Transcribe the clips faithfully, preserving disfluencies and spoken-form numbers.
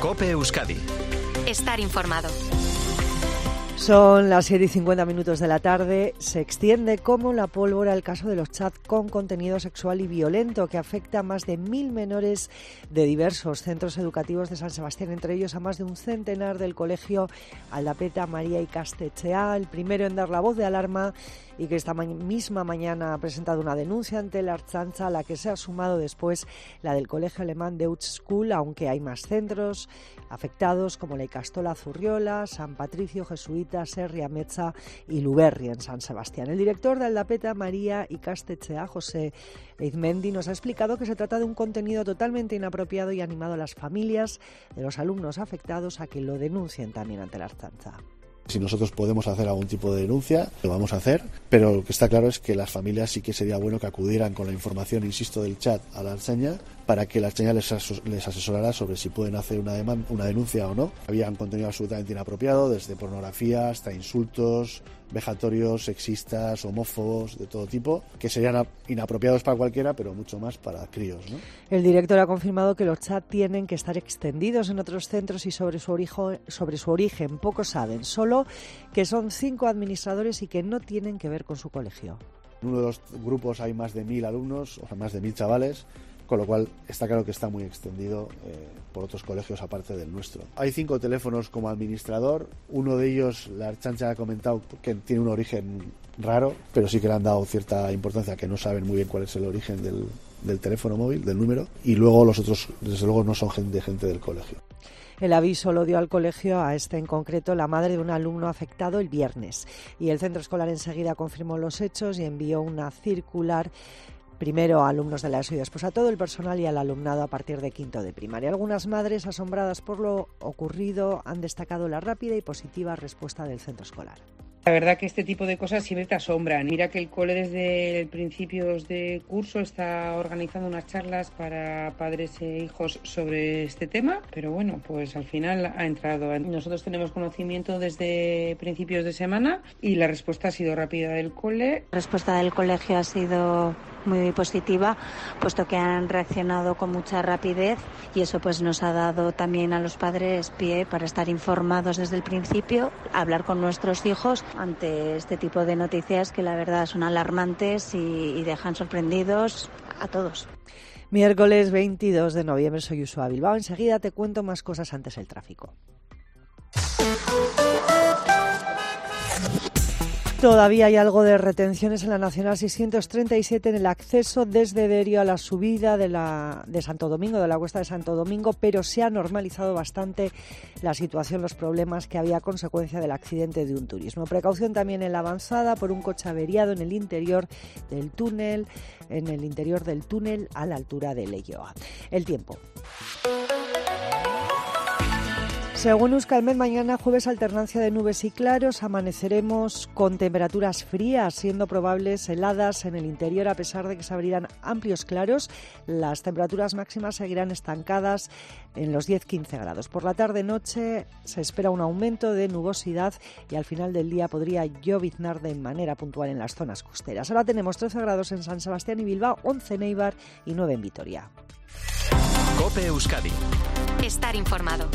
COPE Euskadi. Estar informado. Son las siete y cincuenta minutos de la tarde. Se extiende como la pólvora el caso de los chats con contenido sexual y violento que afecta a más de mil menores de diversos centros educativos de San Sebastián, entre ellos a más de un centenar del colegio Aldapeta María Ikastetxea, el primero en dar la voz de alarma y que esta ma- misma mañana ha presentado una denuncia ante la Ertzaintza, a la que se ha sumado después la del colegio alemán Deutsche School, aunque hay más centros afectados como la Ikastola Zurriola, San Patricio Jesuita, Serri Ametsa y Luberri en San Sebastián. El director de Aldapeta María Ikastetxea, José Eizmendi, nos ha explicado que se trata de un contenido totalmente inapropiado y ha animado a las familias de los alumnos afectados a que lo denuncien también ante la Ertzaintza. Si nosotros podemos hacer algún tipo de denuncia, lo vamos a hacer, pero lo que está claro es que las familias sí que sería bueno que acudieran con la información, insisto, del chat a la Ertzaintza, para que la Ertzaintza les, aso- les asesorara sobre si pueden hacer una, demanda, una denuncia o no. Había un contenido absolutamente inapropiado, desde pornografía hasta insultos, vejatorios, sexistas, homófobos, de todo tipo, que serían inapropiados para cualquiera, pero mucho más para críos, ¿no? El director ha confirmado que los chats tienen que estar extendidos en otros centros y sobre su origen, sobre su origen poco saben, solo que son cinco administradores y que no tienen que ver con su colegio. En uno de los grupos hay más de mil alumnos, o sea, más de mil chavales, con lo cual está claro que está muy extendido eh, por otros colegios aparte del nuestro. Hay cinco teléfonos como administrador, uno de ellos, la Ertzaintza ha comentado que tiene un origen raro, pero sí que le han dado cierta importancia, que no saben muy bien cuál es el origen del, del teléfono móvil, del número, y luego los otros, desde luego, no son gente, gente del colegio. El aviso lo dio al colegio, a este en concreto, la madre de un alumno afectado el viernes, y el centro escolar enseguida confirmó los hechos y envió una circular primero a alumnos de la ESO y después a todo el personal y al alumnado a partir de quinto de primaria. Algunas madres, asombradas por lo ocurrido, han destacado la rápida y positiva respuesta del centro escolar. La verdad que este tipo de cosas siempre te asombran. Mira que el cole desde principios de curso está organizando unas charlas para padres e hijos sobre este tema, pero bueno, pues al final ha entrado. Nosotros tenemos conocimiento desde principios de semana y la respuesta ha sido rápida del cole. La respuesta del colegio ha sido muy positiva, puesto que han reaccionado con mucha rapidez y eso pues nos ha dado también a los padres pie para estar informados desde el principio, hablar con nuestros hijos ante este tipo de noticias que la verdad son alarmantes y, y dejan sorprendidos a todos. Miércoles veintidós de noviembre, soy Usua Bilbao. Enseguida te cuento más cosas, antes el tráfico. Todavía hay algo de retenciones en la Nacional seiscientos treinta y siete en el acceso desde Derio a la subida de, la, de Santo Domingo, de la Cuesta de Santo Domingo, pero se ha normalizado bastante la situación, los problemas que había a consecuencia del accidente de un turismo. Precaución también en la avanzada por un coche averiado en el interior del túnel, en el interior del túnel a la altura de Leioa. El tiempo. Según Euskalmet, mañana jueves alternancia de nubes y claros, amaneceremos con temperaturas frías, siendo probables heladas en el interior a pesar de que se abrirán amplios claros. Las temperaturas máximas seguirán estancadas en los diez a quince grados. Por la tarde-noche se espera un aumento de nubosidad y al final del día podría lloviznar de manera puntual en las zonas costeras. Ahora tenemos trece grados en San Sebastián y Bilbao, once en Eibar y nueve en Vitoria. COPE Euskadi. Estar informado.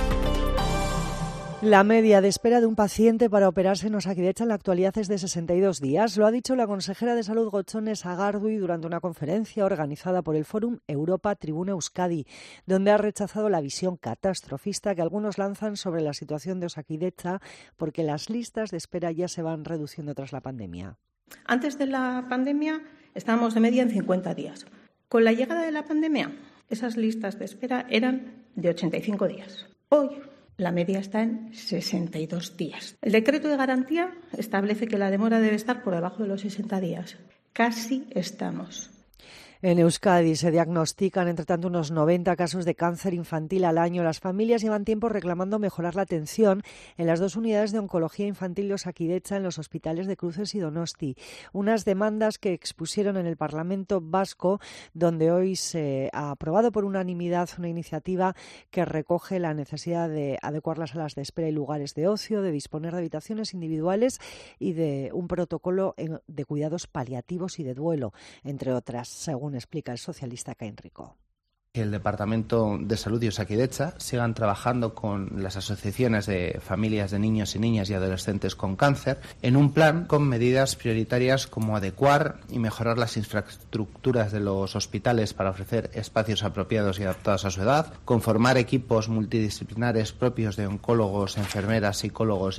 La media de espera de un paciente para operarse en Osakidetza en la actualidad es de sesenta y dos días. Lo ha dicho la consejera de Salud Gotzone Sagardui durante una conferencia organizada por el Fórum Europa Tribuna Euskadi, donde ha rechazado la visión catastrofista que algunos lanzan sobre la situación de Osakidetza porque las listas de espera ya se van reduciendo tras la pandemia. Antes de la pandemia estábamos de media en cincuenta días. Con la llegada de la pandemia, esas listas de espera eran de ochenta y cinco días. Hoy la media está en sesenta y dos días. El decreto de garantía establece que la demora debe estar por debajo de los sesenta días. Casi estamos. En Euskadi se diagnostican, entre tanto, unos noventa casos de cáncer infantil al año. Las familias llevan tiempo reclamando mejorar la atención en las dos unidades de oncología infantil de Osakidetza en los hospitales de Cruces y Donosti. Unas demandas que expusieron en el Parlamento Vasco, donde hoy se ha aprobado por unanimidad una iniciativa que recoge la necesidad de adecuar las salas de espera y lugares de ocio, de disponer de habitaciones individuales y de un protocolo de cuidados paliativos y de duelo, entre otras, según explica el socialista Caín Rico. que el Departamento de Salud y Osakidetza sigan trabajando con las asociaciones de familias de niños y niñas y adolescentes con cáncer en un plan con medidas prioritarias como adecuar y mejorar las infraestructuras de los hospitales para ofrecer espacios apropiados y adaptados a su edad, conformar equipos multidisciplinares propios de oncólogos, enfermeras, psicólogos.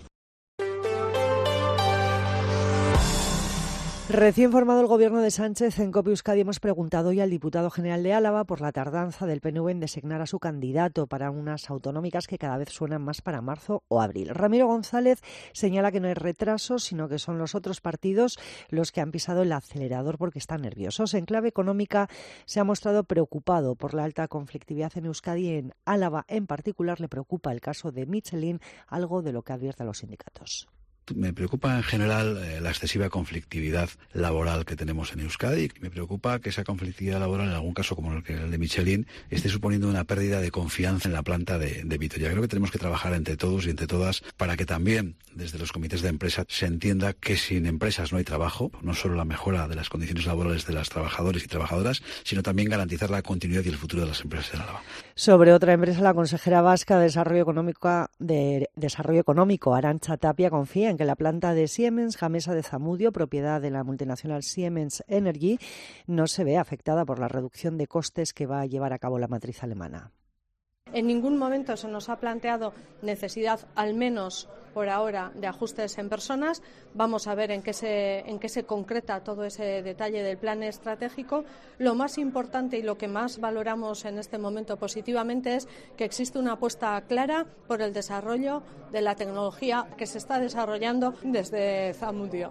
Recién formado el gobierno de Sánchez, en COPE Euskadi hemos preguntado hoy al diputado general de Álava por la tardanza del P N V en designar a su candidato para unas autonómicas que cada vez suenan más para marzo o abril. Ramiro González señala que no hay retraso, sino que son los otros partidos los que han pisado el acelerador porque están nerviosos. En clave económica se ha mostrado preocupado por la alta conflictividad en Euskadi. En Álava en particular le preocupa el caso de Michelin, algo de lo que advierten los sindicatos. Me preocupa en general eh, la excesiva conflictividad laboral que tenemos en Euskadi. Me preocupa que esa conflictividad laboral, en algún caso como el, que, el de Michelin, esté suponiendo una pérdida de confianza en la planta de, de Vitoria. Creo que tenemos que trabajar entre todos y entre todas para que también desde los comités de empresa se entienda que sin empresas no hay trabajo, no solo la mejora de las condiciones laborales de las trabajadores y trabajadoras, sino también garantizar la continuidad y el futuro de las empresas en Álava. Sobre otra empresa, la consejera vasca de Desarrollo Económico, de Desarrollo Económico Arantxa Tapia, confía en que la planta de Siemens Gamesa de Zamudio, propiedad de la multinacional Siemens Energy, no se ve afectada por la reducción de costes que va a llevar a cabo la matriz alemana. En ningún momento se nos ha planteado necesidad, al menos por ahora, de ajustes en personas. Vamos a ver en qué se, en qué se concreta todo ese detalle del plan estratégico. Lo más importante y lo que más valoramos en este momento positivamente es que existe una apuesta clara por el desarrollo de la tecnología que se está desarrollando desde Zamudio.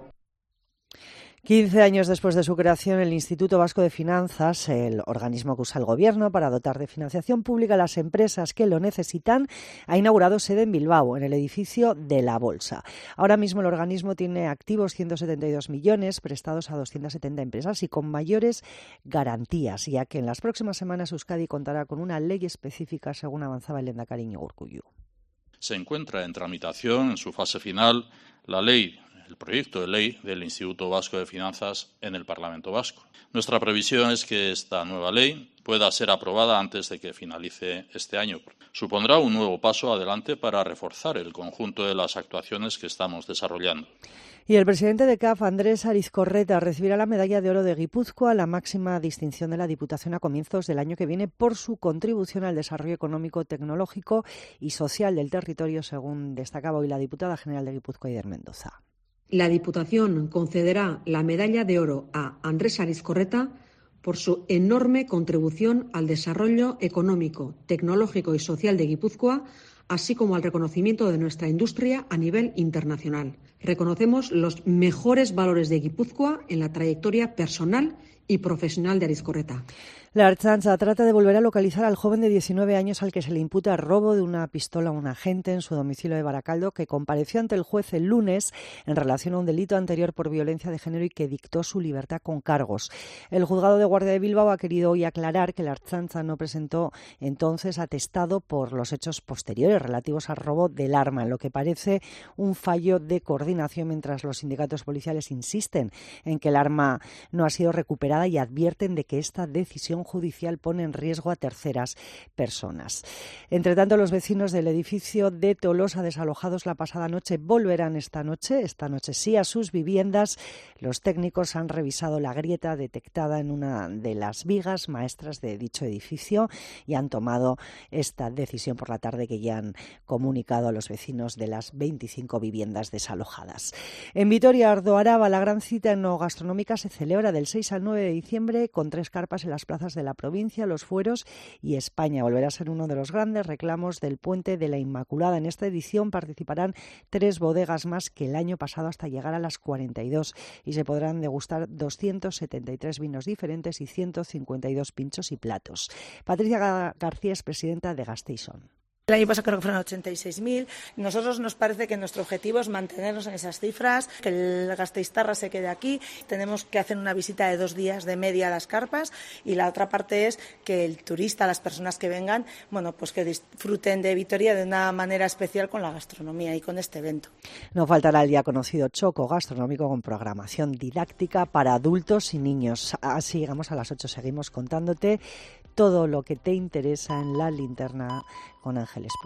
quince años después de su creación, el Instituto Vasco de Finanzas, el organismo que usa el Gobierno para dotar de financiación pública a las empresas que lo necesitan, ha inaugurado sede en Bilbao, en el edificio de la Bolsa. Ahora mismo el organismo tiene activos ciento setenta y dos millones prestados a doscientas setenta empresas y con mayores garantías, ya que en las próximas semanas Euskadi contará con una ley específica, según avanzaba el lehendakari Iñigo Urkullu. Se encuentra en tramitación, en su fase final, la ley el proyecto de ley del Instituto Vasco de Finanzas en el Parlamento Vasco. Nuestra previsión es que esta nueva ley pueda ser aprobada antes de que finalice este año. Supondrá un nuevo paso adelante para reforzar el conjunto de las actuaciones que estamos desarrollando. Y el presidente de C A F, Andrés Arizcorreta, recibirá la medalla de oro de Guipúzcoa, la máxima distinción de la Diputación a comienzos del año que viene, por su contribución al desarrollo económico, tecnológico y social del territorio, según destacaba hoy la diputada general de Guipúzcoa, Ider Mendoza. La Diputación concederá la medalla de oro a Andrés Arizcorreta por su enorme contribución al desarrollo económico, tecnológico y social de Guipúzcoa, así como al reconocimiento de nuestra industria a nivel internacional. Reconocemos los mejores valores de Guipúzcoa en la trayectoria personal y profesional de Arizcorreta. La Ertzaintza trata de volver a localizar al joven de diecinueve años al que se le imputa robo de una pistola a un agente en su domicilio de Baracaldo, que compareció ante el juez el lunes en relación a un delito anterior por violencia de género y que dictó su libertad con cargos. El juzgado de guardia de Bilbao ha querido hoy aclarar que la Ertzaintza no presentó entonces atestado por los hechos posteriores relativos al robo del arma, en lo que parece un fallo de coordinación, mientras los sindicatos policiales insisten en que el arma no ha sido recuperada y advierten de que esta decisión judicial pone en riesgo a terceras personas. Entre tanto, los vecinos del edificio de Tolosa desalojados la pasada noche volverán esta noche, esta noche sí, a sus viviendas. Los técnicos han revisado la grieta detectada en una de las vigas maestras de dicho edificio y han tomado esta decisión por la tarde, que ya han comunicado a los vecinos de las veinticinco viviendas desalojadas. En Vitoria-Ardo Araba, la gran cita enogastronómica se celebra del seis al nueve de diciembre con tres carpas en las plazas de la provincia, los fueros y España. Volverá a ser uno de los grandes reclamos del Puente de la Inmaculada. En esta edición participarán tres bodegas más que el año pasado, hasta llegar a las cuarenta y dos, y se podrán degustar doscientos setenta y tres vinos diferentes y ciento cincuenta y dos pinchos y platos. Patricia García es presidenta de Gasteiz-On. El año pasado creo que fueron ochenta y seis mil. Nosotros nos parece que nuestro objetivo es mantenernos en esas cifras, que el gasteiztarra se quede aquí. Tenemos que hacer una visita de dos días de media a las carpas, y la otra parte es que el turista, las personas que vengan, bueno, pues que disfruten de Vitoria de una manera especial con la gastronomía y con este evento. No faltará el ya conocido choco gastronómico con programación didáctica para adultos y niños. Así llegamos a las ocho, seguimos contándote todo lo que te interesa en La Linterna con Ángeles.